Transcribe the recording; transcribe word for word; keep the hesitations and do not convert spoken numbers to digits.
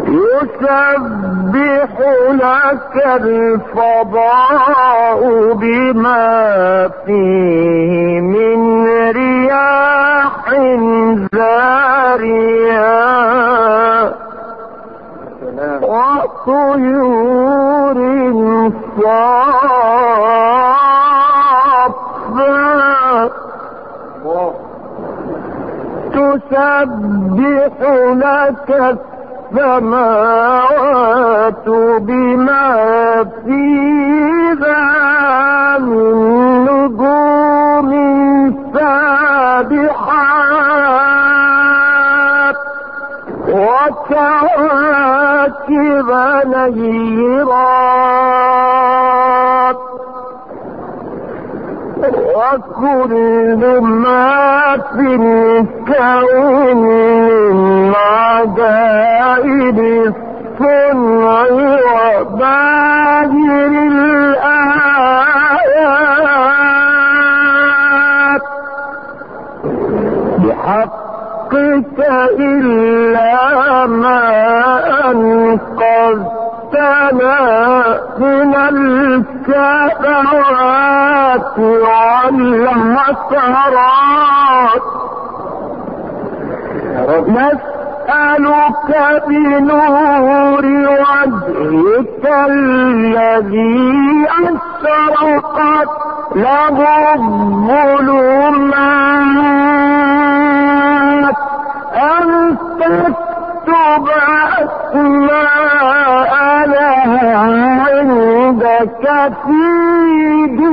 يسبح لك الفضاء بما فيه من رياح زارية وطيور صافات تسبح لك السماوات بما فيها من نجوم سابحات وكواكب نيرات وكل ما في الكون من عجائب الصنع وباهر الآيات بحقك إلا ما أنقذتنا من الكفوات والحسرات نسألك بنور وجهك الذي أشرقت له الظلمات أن تكتب أسماءنا عندك في